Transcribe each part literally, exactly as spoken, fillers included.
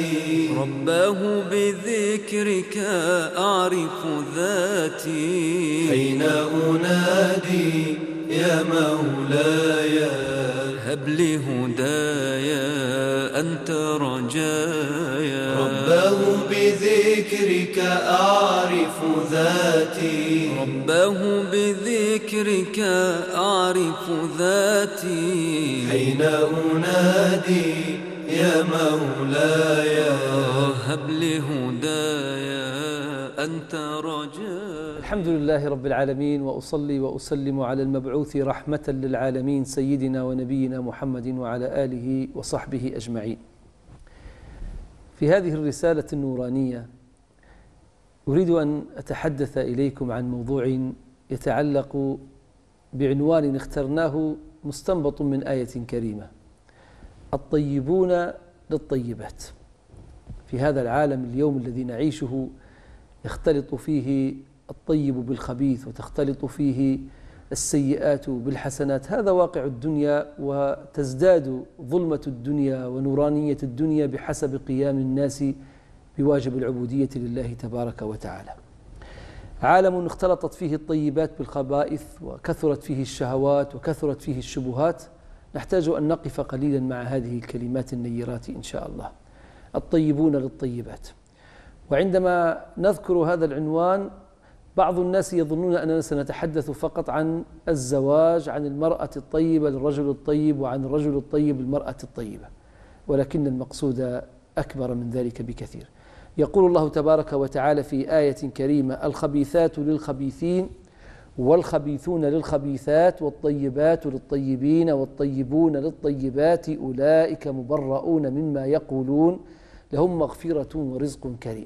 ذاتي رباه بذكرك أعرف ذاتي حين أنادي يا مولاي هب لي هدايا أنت رجايا رباه بذكرك أعرف ذاتي رباه بذكرك أعرف ذاتي حين أنادي يا مولاي هب لي هدايا أنت رجايا. الحمد لله رب العالمين، وأصلي وأسلم على المبعوث رحمة للعالمين سيدنا ونبينا محمد وعلى آله وصحبه أجمعين. في هذه الرسالة النورانية أريد أن أتحدث إليكم عن موضوع يتعلق بعنوان اخترناه مستنبط من آية كريمة: الطيبون للطيبات. في هذا العالم اليوم الذي نعيشه يختلط فيه الطيب بالخبيث وتختلط فيه السيئات بالحسنات، هذا واقع الدنيا، وتزداد ظلمة الدنيا ونورانية الدنيا بحسب قيام الناس بواجب العبودية لله تبارك وتعالى. عالم اختلطت فيه الطيبات بالخبائث، وكثرت فيه الشهوات، وكثرت فيه الشبهات. نحتاج أن نقف قليلا مع هذه الكلمات النيرات إن شاء الله: الطيبون للطيبات. وعندما نذكر هذا العنوان بعض الناس يظنون أننا سنتحدث فقط عن الزواج، عن المرأة الطيبة للرجل الطيب، وعن الرجل الطيب للمرأة الطيبة، ولكن المقصود أكبر من ذلك بكثير. يقول الله تبارك وتعالى في آية كريمة: الخبيثات للخبيثين والخبيثون للخبيثات والطيبات للطيبين والطيبون للطيبات أولئك مبرؤون مما يقولون لهم مغفرة ورزق كريم.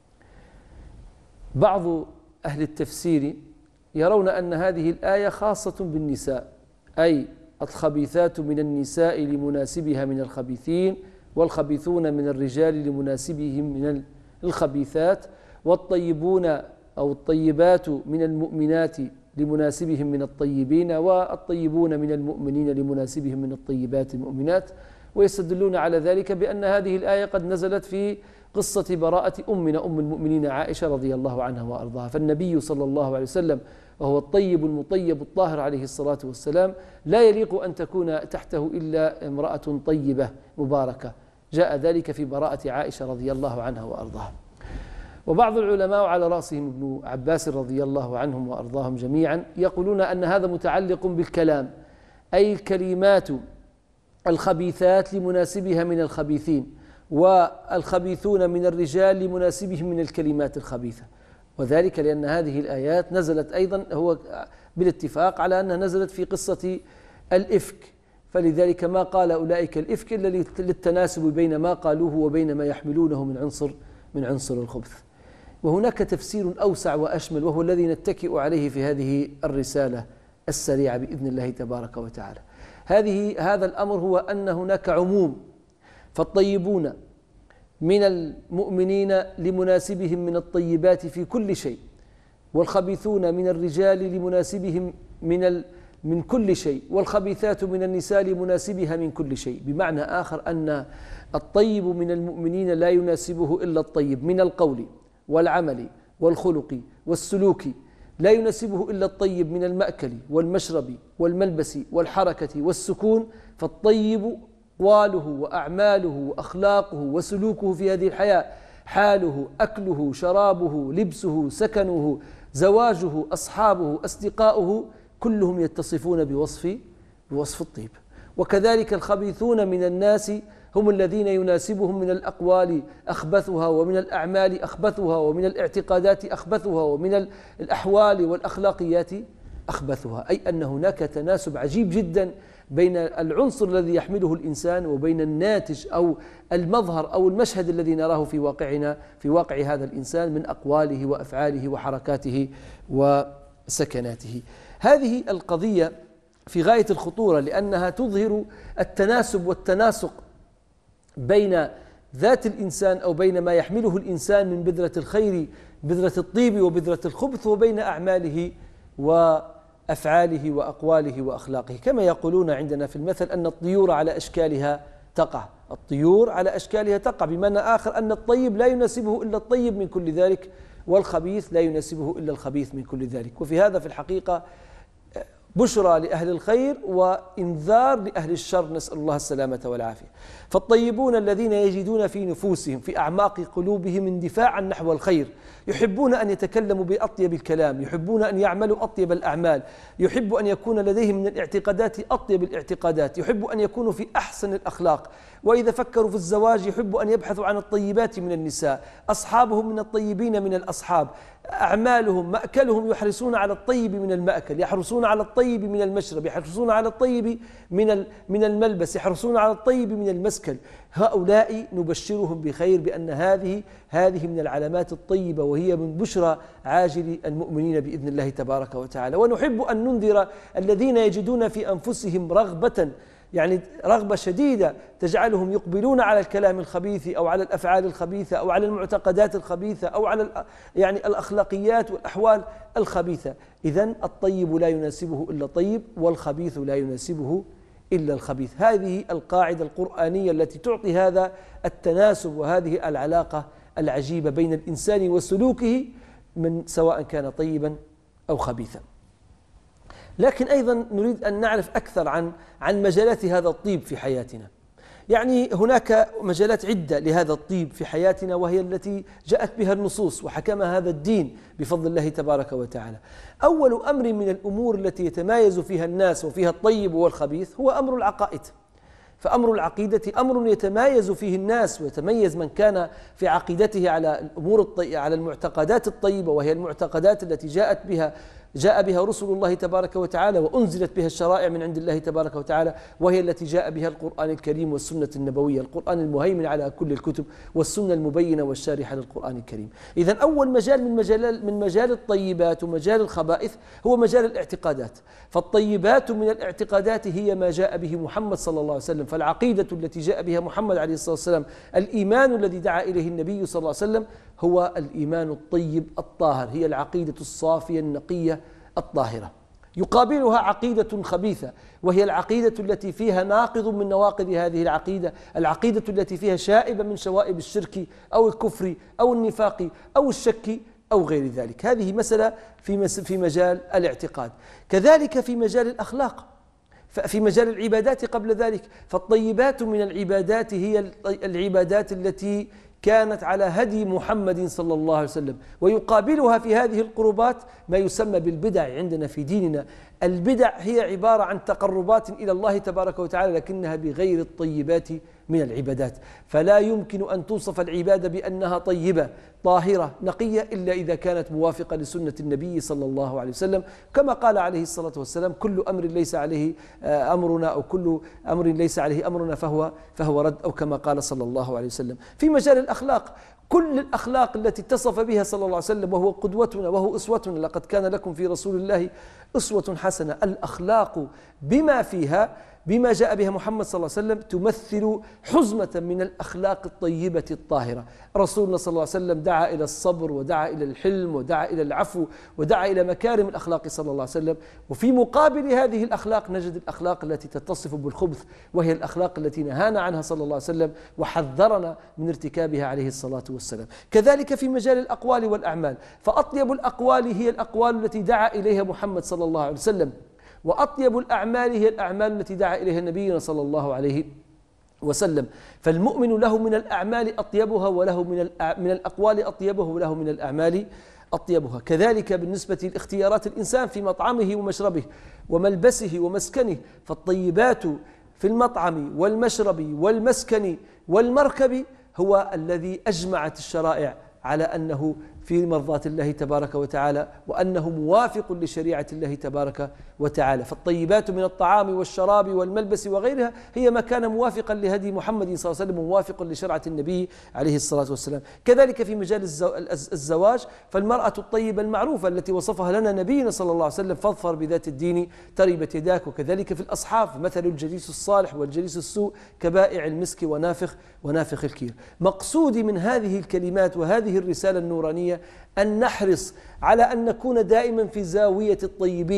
بعض أهل التفسير يرون أن هذه الآية خاصة بالنساء، أي الخبيثات من النساء لمناسبها من الخبيثين، والخبيثون من الرجال لمناسبهم من الخبيثات، والطيبون أو الطيبات من المؤمنات لمناسبهم من الطيبين، والطيبون من المؤمنين لمناسبهم من الطيبات المؤمنات. ويستدلون على ذلك بأن هذه الآية قد نزلت في قصة براءة أمنا أم المؤمنين عائشة رضي الله عنها وأرضاها. فالنبي صلى الله عليه وسلم وهو الطيب المطيب الطاهر عليه الصلاة والسلام لا يليق أن تكون تحته إلا امرأة طيبة مباركة، جاء ذلك في براءة عائشة رضي الله عنها وأرضاها. وبعض العلماء على رأسهم ابن عباس رضي الله عنهم وأرضاهم جميعا يقولون أن هذا متعلق بالكلام، أي الكلمات الخبيثات لمناسبها من الخبيثين، والخبيثون من الرجال لمناسبهم من الكلمات الخبيثة. وذلك لأن هذه الآيات نزلت أيضا هو بالاتفاق على أنها نزلت في قصة الإفك، فلذلك ما قال أولئك الإفك إلا للتناسب بين ما قالوه وبين ما يحملونه من عنصر من عنصر الخبث. وهناك تفسير أوسع وأشمل، وهو الذي نتكئ عليه في هذه الرسالة السريعة بإذن الله تبارك وتعالى. هذه هذا الأمر هو أن هناك عموم، فالطيبون من المؤمنين لمناسبهم من الطيبات في كل شيء، والخبيثون من الرجال لمناسبهم من من كل شيء، والخبيثات من النساء لمناسبها من كل شيء. بمعنى آخر أن الطيب من المؤمنين لا يناسبه إلا الطيب من القول والعمل والخلق والسلوك، لا يناسبه إلا الطيب من المأكل والمشرب والملبس والحركة والسكون. فالطيب أقواله وأعماله وأخلاقه وسلوكه في هذه الحياة، حاله، أكله، شرابه، لبسه، سكنه، زواجه، أصحابه، أصدقاؤه، كلهم يتصفون بوصف بوصف الطيب. وكذلك الخبيثون من الناس هم الذين يناسبهم من الأقوال أخبثها، ومن الأعمال أخبثها، ومن الاعتقادات أخبثها، ومن الأحوال والأخلاقيات أخبثها. أي أن هناك تناسب عجيب جدا بين العنصر الذي يحمله الإنسان وبين الناتج أو المظهر أو المشهد الذي نراه في واقعنا في واقع هذا الإنسان من أقواله وأفعاله وحركاته وسكناته. هذه القضية في غاية الخطورة، لأنها تظهر التناسب والتناسق بين ذات الإنسان أو بين ما يحمله الإنسان من بذرة الخير، بذرة الطيب وبذرة الخبث، وبين أعماله وأفعاله وأقواله وأخلاقه. كما يقولون عندنا في المثل أن الطيور على أشكالها تقع، الطيور على أشكالها تقع، بمعنى آخر أن الطيب لا يناسبه إلا الطيب من كل ذلك، والخبيث لا يناسبه إلا الخبيث من كل ذلك. وفي هذا في الحقيقة بشرى لأهل الخير وإنذار لأهل الشر، نسأل الله السلامة والعافية. فالطيبون الذين يجدون في نفوسهم في أعماق قلوبهم اندفاعا نحو الخير، يحبون أن يتكلموا بأطيب الكلام، يحبون أن يعملوا أطيب الأعمال، يحب أن يكون لديهم من الاعتقادات أطيب الاعتقادات، يحب أن يكونوا في أحسن الأخلاق، وإذا فكروا في الزواج يحب أن يبحثوا عن الطيبات من النساء، أصحابهم من الطيبين من الأصحاب، أعمالهم مأكلهم يحرصون على الطيب من المأكل، يحرصون على الطيب من المشرب، يحرصون على الطيب من من الملبس، يحرصون على الطيب من المسكن. هؤلاء نبشرهم بخير، بأن هذه هذه من العلامات الطيبة، وهي من بشرى عاجل المؤمنين بإذن الله تبارك وتعالى. ونحب أن ننذر الذين يجدون في أنفسهم رغبة، يعني رغبة شديدة تجعلهم يقبلون على الكلام الخبيث أو على الأفعال الخبيثة أو على المعتقدات الخبيثة أو على يعني الأخلاقيات والأحوال الخبيثة. إذن الطيب لا يناسبه إلا طيب، والخبيث لا يناسبه إلا الخبيث. هذه القاعدة القرآنية التي تعطي هذا التناسب وهذه العلاقة العجيبة بين الإنسان وسلوكه، من سواء كان طيبا أو خبيثا. لكن أيضا نريد أن نعرف أكثر عن عن مجالات هذا الطيب في حياتنا. يعني هناك مجالات عدة لهذا الطيب في حياتنا، وهي التي جاءت بها النصوص وحكمها هذا الدين بفضل الله تبارك وتعالى. أول أمر من الأمور التي يتمايز فيها الناس وفيها الطيب والخبيث هو أمر العقائد. فأمر العقيدة أمر يتمايز فيه الناس، ويتميز من كان في عقيدته على الأمور الطي... على المعتقدات الطيبة، وهي المعتقدات التي جاءت بها جاء بها رسل الله تبارك وتعالى، وأنزلت بها الشرائع من عند الله تبارك وتعالى، وهي التي جاء بها القرآن الكريم والسنة النبوية، القرآن المهيمن على كل الكتب، والسنة المبينة والشارحة للقرآن الكريم. إذن أول مجال من مجال من مجال الطيبات ومجال الخبائث هو مجال الاعتقادات. فالطيبات من الاعتقادات هي ما جاء به محمد صلى الله عليه وسلم، فالعقيدة التي جاء بها محمد عليه الصلاة والسلام، الإيمان الذي دعا إليه النبي صلى الله عليه وسلم، هو الإيمان الطيب الطاهر، هي العقيدة الصافية النقية الطاهرة. يقابلها عقيدة خبيثة، وهي العقيدة التي فيها ناقض من نواقض هذه العقيدة، العقيدة التي فيها شائبة من شوائب الشرك أو الكفر أو النفاق أو الشك أو غير ذلك. هذه مسألة في في مجال الاعتقاد. كذلك في مجال الأخلاق، في مجال العبادات قبل ذلك، فالطيبات من العبادات هي العبادات التي كانت على هدي محمد صلى الله عليه وسلم. ويقابلها في هذه القربات ما يسمى بالبدع عندنا في ديننا. البدع هي عبارة عن تقربات إلى الله تبارك وتعالى، لكنها بغير الطيبات من العبادات. فلا يمكن أن توصف العبادة بأنها طيبة طاهرة نقية إلا إذا كانت موافقة لسنة النبي صلى الله عليه وسلم، كما قال عليه الصلاة والسلام: كل أمر ليس عليه أمرنا، أو كل أمر ليس عليه أمرنا فهو فهو رد، أو كما قال صلى الله عليه وسلم. في مجال الأخلاق، كل الأخلاق التي اتصف بها صلى الله عليه وسلم، وهو قدوتنا وهو أسوتنا، لقد كان لكم في رسول الله أسوة حسنة. الأخلاق بما فيها بما جاء بها محمد صلى الله عليه وسلم تمثل حزمة من الأخلاق الطيبة الطاهرة. رسولنا صلى الله عليه وسلم دعا إلى الصبر، ودعا إلى الحلم، ودعا إلى العفو، ودعا إلى مكارم الأخلاق صلى الله عليه وسلم. وفي مقابل هذه الأخلاق نجد الأخلاق التي تتصف بالخبث، وهي الأخلاق التي نهانا عنها صلى الله عليه وسلم وحذرنا من ارتكابها عليه الصلاة والسلام. كذلك في مجال الأقوال والأعمال، فأطيب الأقوال هي الأقوال التي دعا إليها محمد صلى الله عليه وسلم، وأطيب الأعمال هي الأعمال التي دعا إليها نبينا صلى الله عليه وسلم. فالمؤمن له من الأعمال أطيبها، وله من من الأقوال أطيبها، وله من الأعمال أطيبها. كذلك بالنسبة لاختيارات الإنسان في مطعمه ومشربه وملبسه ومسكنه، فالطيبات في المطعم والمشرب والمسكن والمركب هو الذي أجمعت الشرائع على أنه في مرضاة الله تبارك وتعالى، وأنه موافق لشريعة الله تبارك وتعالى. فالطيبات من الطعام والشراب والملبس وغيرها هي ما كان موافقا لهدي محمد صلى الله عليه وسلم، وموافق لشرعة النبي عليه الصلاة والسلام. كذلك في مجال الزواج، فالمرأة الطيبة المعروفة التي وصفها لنا نبينا صلى الله عليه وسلم: فاظفر بذات الدين تربت يداك. وكذلك في الأصحاب، مثل الجليس الصالح والجليس السوء كبائع المسك ونافخ ونافخ الكير. مقصودي من هذه الكلمات وهذه الرسالة النورانية أن نحرص على أن نكون دائما في زاوية الطيبين،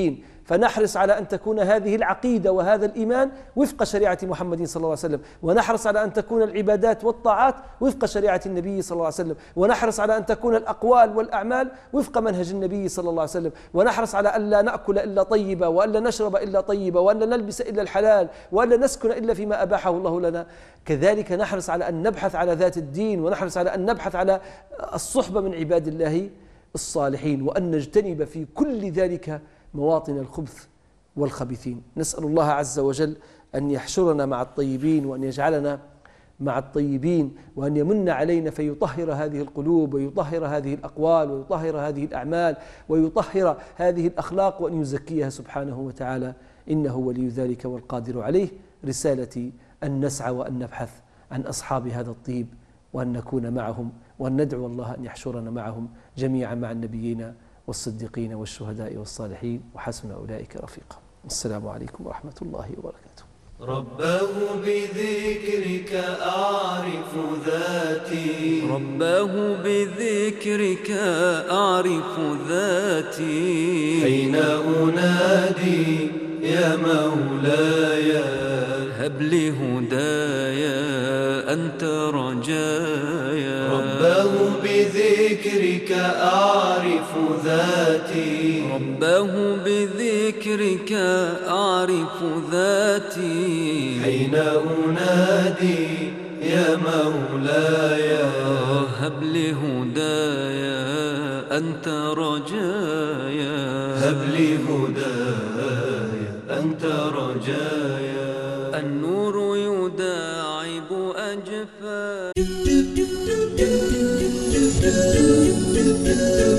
فنحرص على أن تكون هذه العقيدة وهذا الإيمان وفق شريعة محمد صلى الله عليه وسلم، ونحرص على أن تكون العبادات والطاعات وفق شريعة النبي صلى الله عليه وسلم، ونحرص على أن تكون الأقوال والأعمال وفق منهج النبي صلى الله عليه وسلم، ونحرص على أن لا نأكل إلا طيبة، وأن لا نشرب إلا طيبة، وأن لا نلبس إلا الحلال، وأن لا نسكن إلا فيما أباحه الله لنا. كذلك نحرص على أن نبحث على ذات الدين، ونحرص على أن نبحث على الصحبة من عباد الله الصالحين، وأن نجتنب في كل ذلك مواطن الخبث والخبيثين. نسأل الله عز وجل أن يحشرنا مع الطيبين، وأن يجعلنا مع الطيبين، وأن يمن علينا فيطهر هذه القلوب، ويطهر هذه الأقوال، ويطهر هذه الأعمال، ويطهر هذه الأخلاق، وأن يزكيها سبحانه وتعالى، إنه ولي ذلك والقادر عليه. رسالتي أن نسعى وأن نبحث عن أصحاب هذا الطيب، وأن نكون معهم، وأن ندعو الله أن يحشرنا معهم جميعا مع النبيين والصديقين والشهداء والصالحين، وحسن أولئك رفيقا. السلام عليكم ورحمة الله وبركاته. رباه بذكرك أعرف ذاتي، رباه بذكرك أعرف ذاتي، حين أنادي يا مولاي هب لي هدايا أنت رجايا. رباه بذكرك أعرف ذاتي، رباه بذكرك أعرف ذاتي، حين أنادي يا مولاي هب لي هدايا أنت رجايا، هب لي هدايا أنت رجايا. النور يداعب أجفاني